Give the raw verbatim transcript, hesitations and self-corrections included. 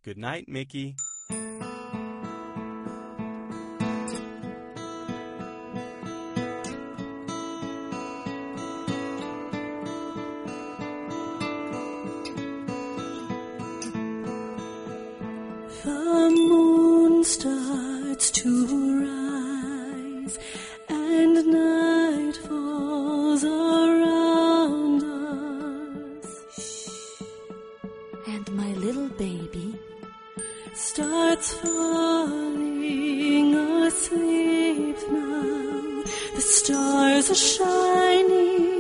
Good night, Mickey. The moon starts to rise, and night falls around us. And my little baby starts falling asleep now. The stars are shining